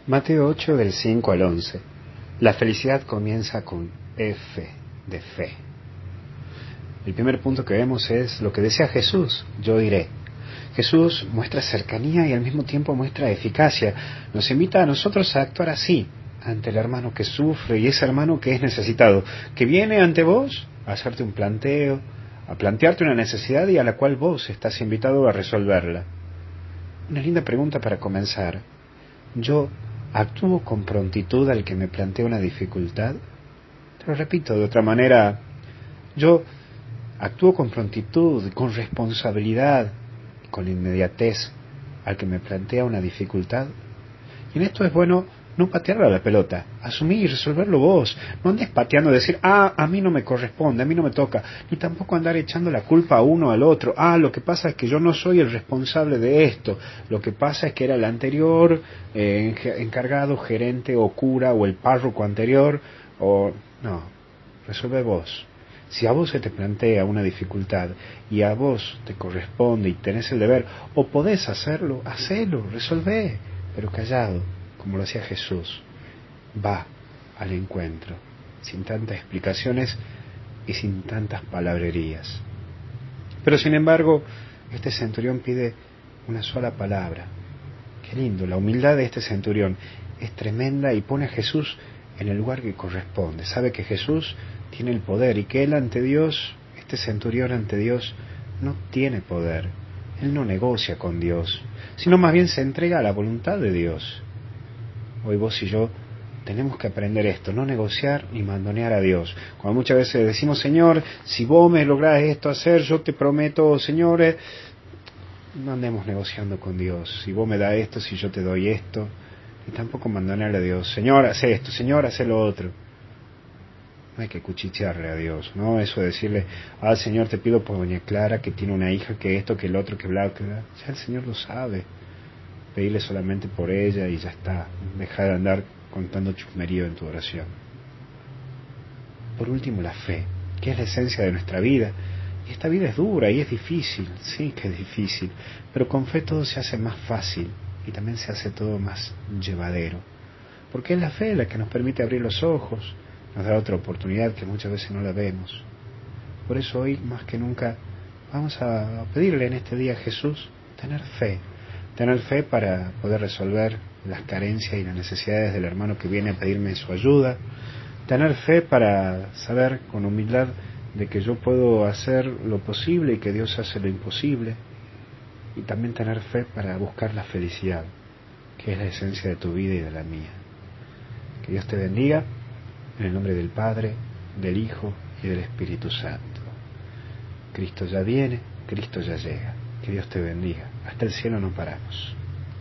Mateo 8 del 5 al 11. La felicidad comienza con F de fe. El primer punto que vemos es lo que decía Jesús, yo iré. Jesús muestra cercanía y al mismo tiempo muestra eficacia. Nos invita a nosotros a actuar así, ante el hermano que sufre y ese hermano que es necesitado, que viene ante vos a hacerte un planteo, a plantearte una necesidad y a la cual vos estás invitado a resolverla. Una linda pregunta para comenzar. ¿Yo actúo con prontitud al que me plantea una dificultad? Te lo repito de otra manera. ¿Yo actúo con prontitud, con responsabilidad, con inmediatez al que me plantea una dificultad? Y en esto es bueno no patearle a la pelota, asumir y resolverlo vos. No andes pateando y decir, a mí no me corresponde, a mí no me toca, ni tampoco andar echando la culpa a uno al otro. Lo que pasa es que yo no soy el responsable de esto, lo que pasa es que era el anterior encargado, gerente o cura o el párroco anterior, o no, resuelve vos. Si a vos se te plantea una dificultad y a vos te corresponde y tenés el deber, o podés hacerlo, hacelo, resolvé, pero callado, como lo hacía Jesús. Va al encuentro, sin tantas explicaciones y sin tantas palabrerías. Pero sin embargo, este centurión pide una sola palabra. Qué lindo, la humildad de este centurión es tremenda y pone a Jesús en el lugar que corresponde. Sabe que Jesús tiene el poder y que él ante Dios, este centurión ante Dios, no tiene poder. Él no negocia con Dios, sino más bien se entrega a la voluntad de Dios. Hoy vos y yo tenemos que aprender esto, no negociar ni mandonear a Dios. Cuando muchas veces decimos, Señor, si vos me lográs esto hacer, yo te prometo, Señor, no andemos negociando con Dios. Si vos me das esto, si yo te doy esto, y tampoco mandonearle a Dios, Señor, hace esto, Señor, hace lo otro. No hay que cuchichearle a Dios, ¿no? Eso de decirle, Señor, te pido por doña Clara, que tiene una hija, que esto, que el otro, que bla, que bla. Ya el Señor lo sabe. Pedirle solamente por ella y ya está. Deja de andar contando chusmerío en tu oración. Por último, la fe, que es la esencia de nuestra vida. Y esta vida es dura y es difícil, sí que es difícil, pero con fe todo se hace más fácil y también se hace todo más llevadero. Porque es la fe la que nos permite abrir los ojos, nos da otra oportunidad que muchas veces no la vemos. Por eso hoy, más que nunca, vamos a pedirle en este día a Jesús tener fe para poder resolver las carencias y las necesidades del hermano que viene a pedirme su ayuda, tener fe para saber con humildad de que yo puedo hacer lo posible y que Dios hace lo imposible, y también tener fe para buscar la felicidad, que es la esencia de tu vida y de la mía. Que Dios te bendiga, en el nombre del Padre, del Hijo y del Espíritu Santo. Cristo ya viene, Cristo ya llega. Que Dios te bendiga. Hasta el cielo no paramos.